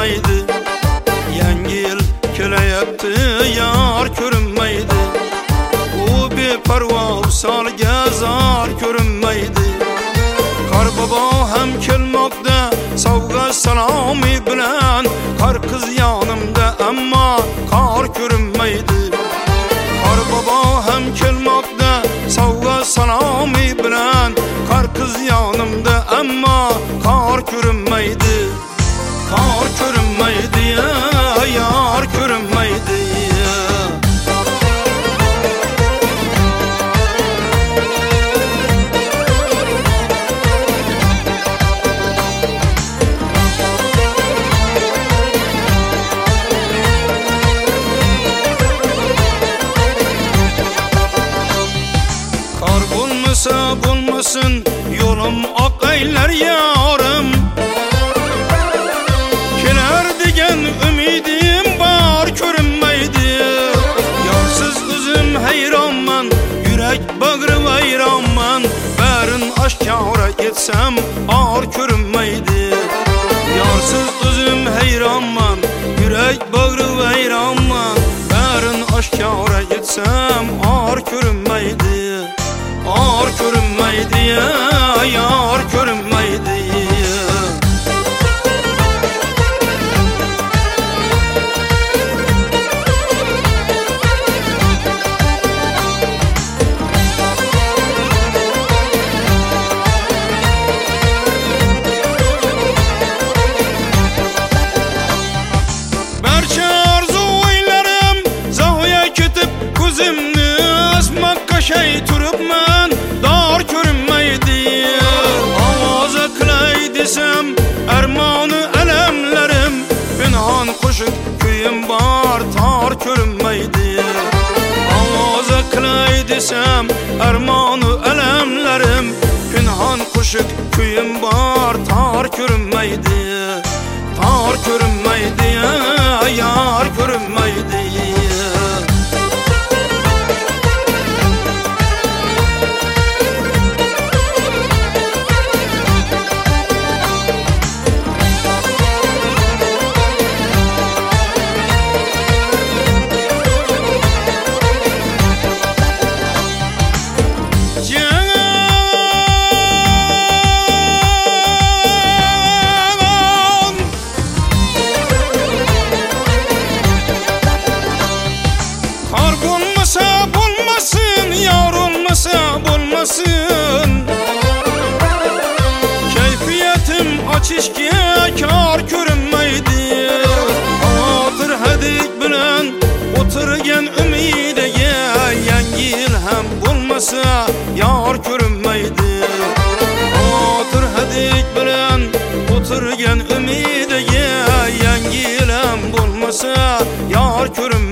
ko'rinmaydi. Yangi yil kelayapti, yar ko'rinmaydi. U beparvo solga zor ko'rinmaydi. Qor bobo ham kelmoqda, sovg'a salomi bilan. Qor qiz yonimda, ammo qor ko'rinmaydi. Qor bobo ham kelmoqda, sovg'a salomi bilan. Qor qiz yonimda, ammo qor ko'rinmaydi. Qor ko'rinmaydi, yar ko'rinmaydi. Qor bo'lmasa bo'lmasin, yo'lim oqaylar yorim. Kelar degan umidim bor ko'rinmaydi. Yorsiz o'zim hayronman, yurak bag'ri vayronman. Barin oshkora etsam or ko'rinmaydi. Yorsiz o'zim hayronman, yurak bag'ri vayronman. Barin oshkora etsam or ko'rinmaydi. Or ko'rinmaydi, yar ko'rinmaydi. Barcha orzularım zahoya ketib, ko'zimni asmoqqa shay turibman. Dor ko'rinmaydi. Ovoza qilay desam, armoni alamlarim. Pinhon qo'shiq kuyim bor, tor ko'rinmaydi. Ovoza qilay desam, armoni alamlarim. Pinhon qo'shiq kuyim bor, tor ko'rinmaydi. Tor ko'rinmaydi, yar ko'rinmaydi. Bo'lmasin, yor olmasa bo'lmasin. Kayfiyatim ochishga kor ko'rinmaydi. Xavotir hadik bilan o'tirgan umidiga. Yangi yil ham bo'lmasa yor ko'rinmaydi. Xavotir hadik bilan o'tirgan umidiga. Yangi yil ham bo'lmasa yor ko'rinmaydi.